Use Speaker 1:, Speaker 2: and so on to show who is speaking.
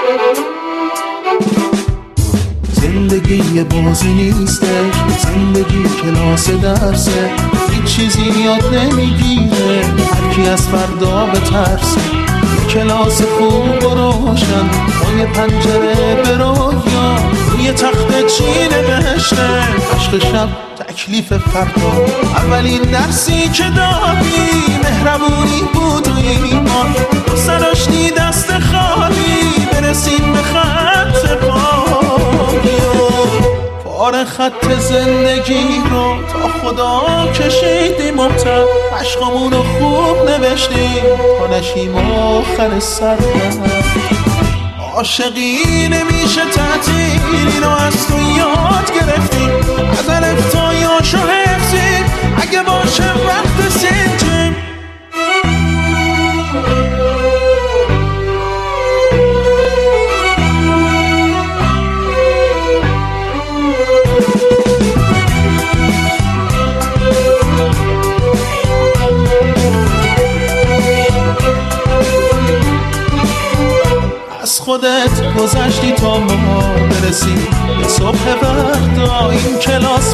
Speaker 1: زندگی بازی نیستش، زندگی کلاس درسه، هیچ چیزی یاد نمیگیره، هر کی از فردا به ترسه. کلاس خوب و روشن، پای پنجره به رویا، روی تخت چی نوشته، عشق شب تکلیف فردا. اولین درسی که دادی مهربونی بود و ایمان، سراشتی دست خالی برسیم به خط پایان. پاره خط زندگی رو تا خدا کشیدیم مبتر، عشقمون رو خوب نوشتیم تا نشیم آخر سرد. عاشقی نمیشه تعطیل، اینو از تو یاد گرفتیم، از الف تا یاشو حفظیم، اگه باشه وقت سنجیم. از خودت گذشتی تا ما برسیم به صبح فردا. این کلاس